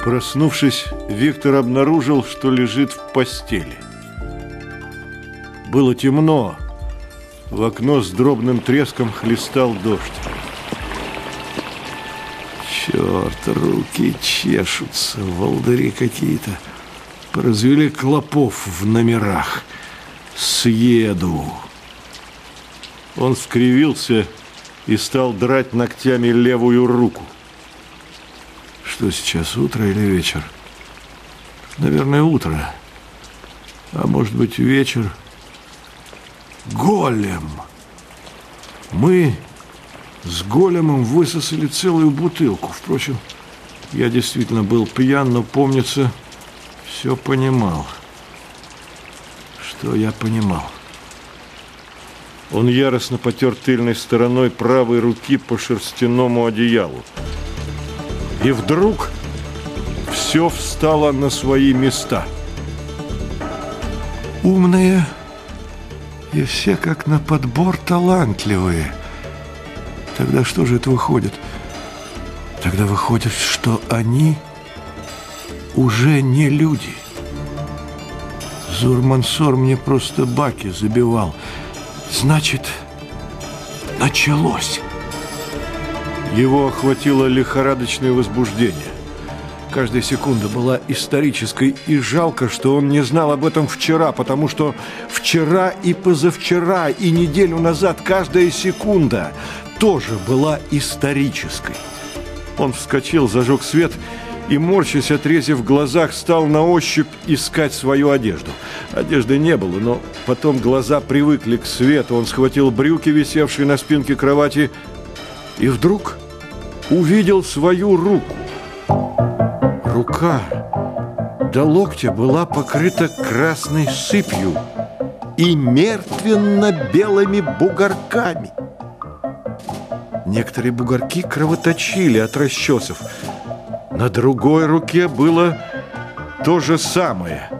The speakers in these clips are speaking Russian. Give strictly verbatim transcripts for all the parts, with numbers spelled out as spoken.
Проснувшись, Виктор обнаружил, что лежит в постели. Было темно. В окно с дробным треском хлестал дождь. Черт, руки чешутся, волдыри какие-то. Поразвели клопов в номерах. Съеду. Он скривился и стал драть ногтями левую руку. Что сейчас, утро или вечер? Наверное, утро. А может быть, вечер? Голем! Мы с големом высосали целую бутылку. Впрочем, я действительно был пьян, но, помнится, все понимал. Что я понимал? Он яростно потер тыльной стороной правой руки по шерстяному одеялу. И вдруг все встало на свои места. Умные и все как на подбор талантливые. Тогда что же это выходит? Тогда выходит, что они уже не люди. Зур-Мансор мне просто баки забивал. Значит, началось. Его охватило лихорадочное возбуждение. Каждая секунда была исторической, и жалко, что он не знал об этом вчера, потому что вчера и позавчера, и неделю назад каждая секунда тоже была исторической. Он вскочил, зажег свет и, морщась от рези в глазах, стал на ощупь искать свою одежду. Одежды не было, но потом глаза привыкли к свету. Он схватил брюки, висевшие на спинке кровати, и вдруг увидел свою руку. Рука до локтя была покрыта красной сыпью и мертвенно-белыми бугорками. Некоторые бугорки кровоточили от расчесов. На другой руке было то же самое.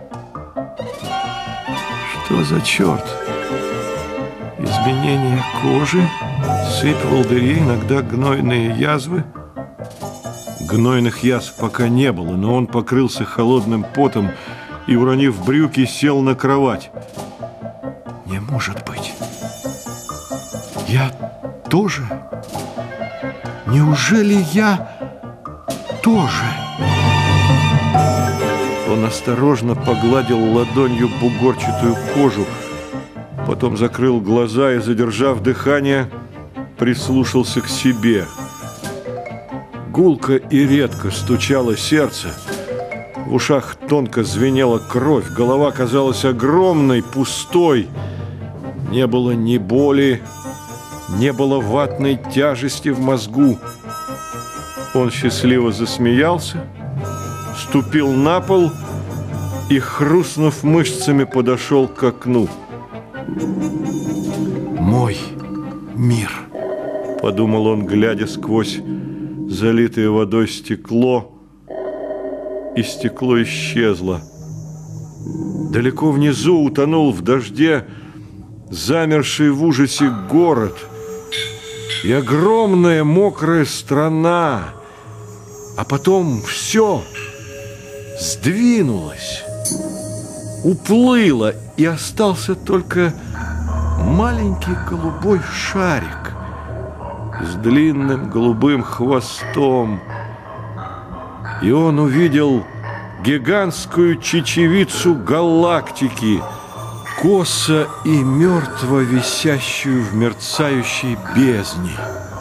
Что за черт? Изменение кожи, сыпь волдырей, иногда гнойные язвы. Гнойных язв пока не было, но он покрылся холодным потом и, уронив брюки, сел на кровать. Не может быть. Я тоже? Неужели я тоже? Он осторожно погладил ладонью бугорчатую кожу, потом закрыл глаза и, задержав дыхание, прислушался к себе. Гулко и редко стучало сердце, в ушах тонко звенела кровь, голова казалась огромной, пустой. Не было ни боли, не было ватной тяжести в мозгу. Он счастливо засмеялся, ступил на пол и, хрустнув мышцами, подошел к окну. «Мой мир», — подумал он, глядя сквозь залитое водой стекло, и стекло исчезло. Далеко внизу утонул в дожде замерший в ужасе город и огромная мокрая страна, а потом все сдвинулось, уплыло, и остался только маленький голубой шарик с длинным голубым хвостом. И он увидел гигантскую чечевицу галактики, косо и мертво висящую в мерцающей бездне.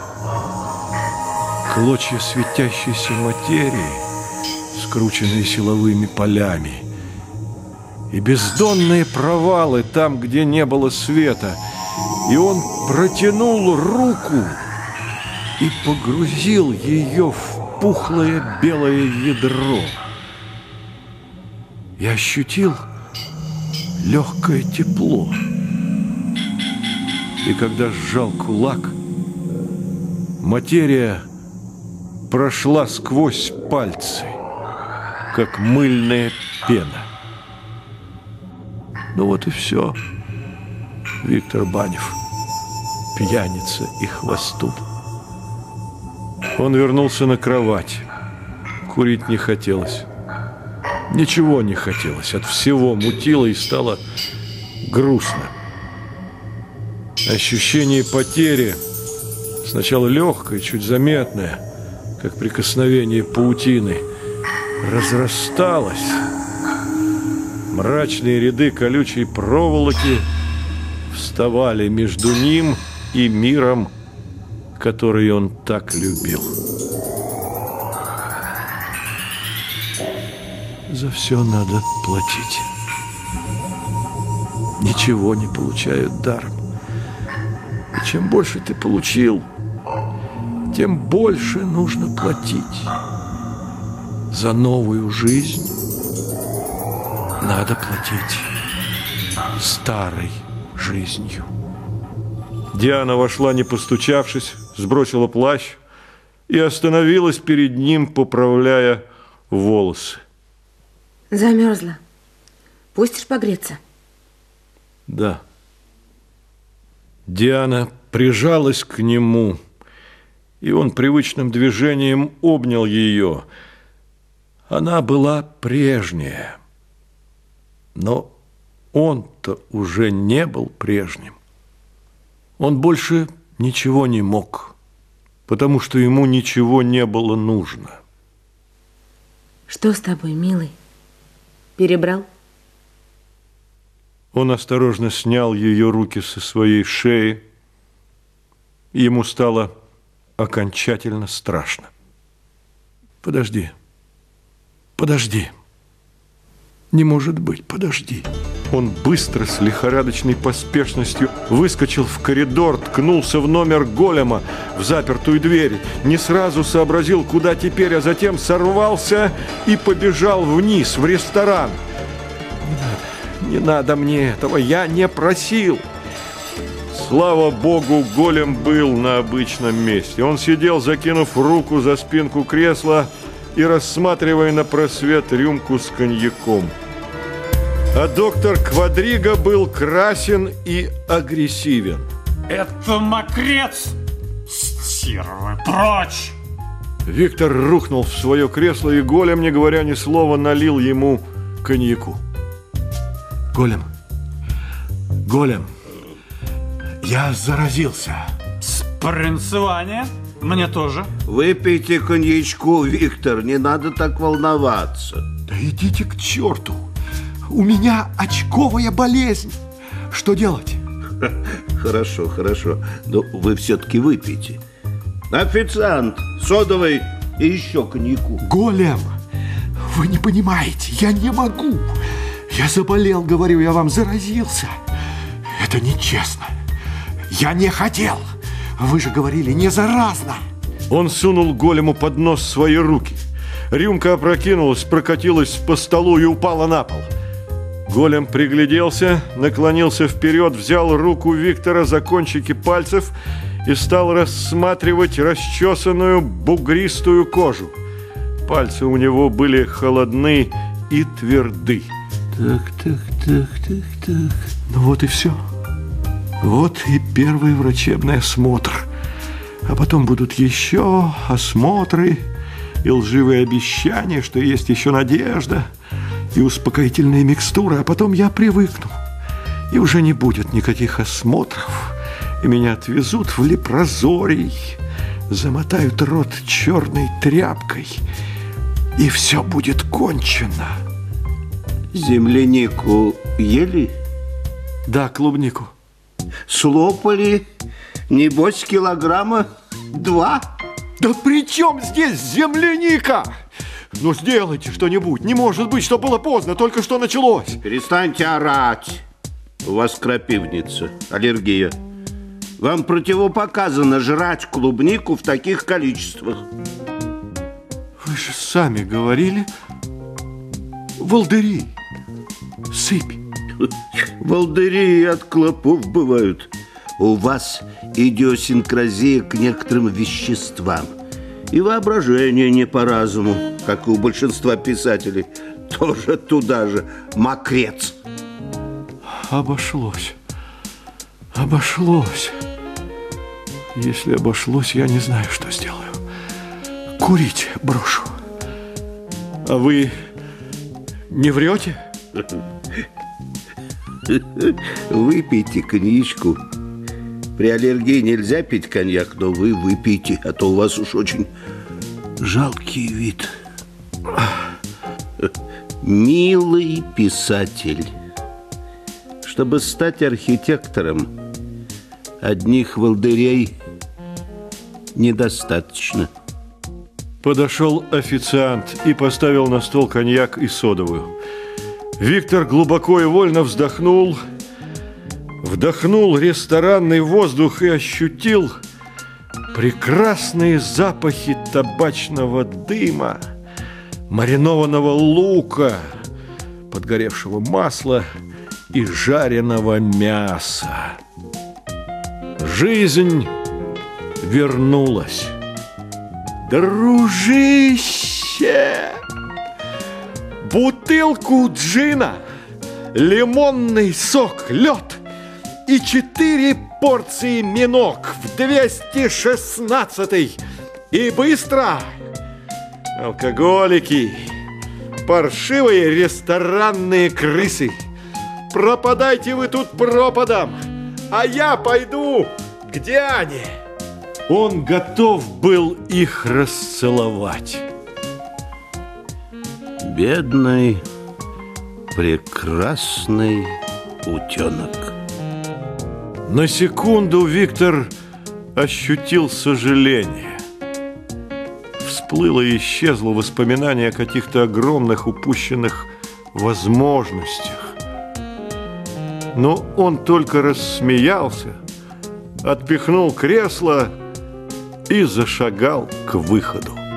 Клочья светящейся материи, скрученные силовыми полями, и бездонные провалы там, где не было света. И он протянул руку и погрузил ее в пухлое белое ядро. И ощутил легкое тепло. И когда сжал кулак, материя прошла сквозь пальцы, как мыльная пена. Ну вот и все. Виктор Банев, пьяница и хвостун. Он вернулся на кровать. Курить не хотелось. Ничего не хотелось. От всего мутило и стало грустно. Ощущение потери, сначала легкое, чуть заметное, как прикосновение паутины, разрасталось. Мрачные ряды колючей проволоки вставали между ним и миром, который он так любил. За все надо платить. Ничего не получают даром. И чем больше ты получил, тем больше нужно платить. За новую жизнь надо платить старой жизнью. Диана вошла, не постучавшись, сбросила плащ и остановилась перед ним, поправляя волосы. Замерзла. Пустишь погреться? Да. Диана прижалась к нему, и он привычным движением обнял ее. Она была прежняя, но он-то уже не был прежним. Он больше ничего не мог, потому что ему ничего не было нужно. Что с тобой, милый? Перебрал? Он осторожно снял ее руки со своей шеи. Ему стало окончательно страшно. Подожди. Подожди. Не может быть, подожди. Он быстро, с лихорадочной поспешностью выскочил в коридор, ткнулся в номер голема, в запертую дверь. Не сразу сообразил, куда теперь, а затем сорвался и побежал вниз, в ресторан. Не надо, не надо мне этого, я не просил. Слава богу, голем был на обычном месте. Он сидел, закинув руку за спинку кресла и рассматривая на просвет рюмку с коньяком. А доктор Квадриго был красен и агрессивен. Это мокрец! Стервы, прочь! Виктор рухнул в свое кресло, и голем, не говоря ни слова, налил ему коньяку. Голем, голем, я заразился. Спринцевание? Мне тоже. Выпейте коньячку, Виктор, не надо так волноваться. Да идите к черту. У меня очковая болезнь. Что делать? Хорошо, хорошо. Но вы все-таки выпейте. Официант, содовой и еще коньяку. Голем, вы не понимаете, я не могу. Я заболел, говорю я вам, заразился. Это нечестно. Я не хотел. Вы же говорили, не заразно. Он сунул голему под нос свои руки. Рюмка опрокинулась, прокатилась по столу и упала на пол. Голем пригляделся, наклонился вперед, взял руку Виктора за кончики пальцев и стал рассматривать расчесанную бугристую кожу. Пальцы у него были холодны и тверды. Так, так, так, так, так. Ну вот и все. Вот и первый врачебный осмотр. А потом будут еще осмотры и лживые обещания, что есть еще надежда, и успокоительные микстуры, а потом я привыкну. И уже не будет никаких осмотров, и меня отвезут в лепрозорий, замотают рот черной тряпкой, и все будет кончено. Землянику ели? Да, клубнику. Слопали, небось, килограмма два. Да при чем здесь земляника? Ну, сделайте что-нибудь. Не может быть, что было поздно, только что началось. Перестаньте орать. У вас крапивница, аллергия. Вам противопоказано жрать клубнику в таких количествах. Вы же сами говорили. Волдыри, сыпь. Волдыри от клопов бывают. У вас идиосинкразия к некоторым веществам. И воображение не по разуму, как и у большинства писателей. Тоже туда же мокрец. Обошлось. Обошлось. Если обошлось, я не знаю, что сделаю. Курить брошу. А вы не врете? Выпейте книжку. При аллергии нельзя пить коньяк, но вы выпейте, а то у вас уж очень жалкий вид. Милый писатель, чтобы стать архитектором, одних волдырей недостаточно. Подошел официант и поставил на стол коньяк и содовую. Виктор глубоко и вольно вздохнул, вдохнул ресторанный воздух и ощутил прекрасные запахи табачного дыма, маринованного лука, подгоревшего масла и жареного мяса. Жизнь вернулась. Дружище! Бутылку джина, лимонный сок, лед и четыре порции минок в двести шестнадцатый. И быстро! Алкоголики, паршивые ресторанные крысы, пропадайте вы тут пропадом, а я пойду к Диане. Он готов был их расцеловать. Бедный, прекрасный утенок. На секунду Виктор ощутил сожаление. Всплыло и исчезло воспоминание о каких-то огромных упущенных возможностях. Но он только рассмеялся, отпихнул кресло и зашагал к выходу.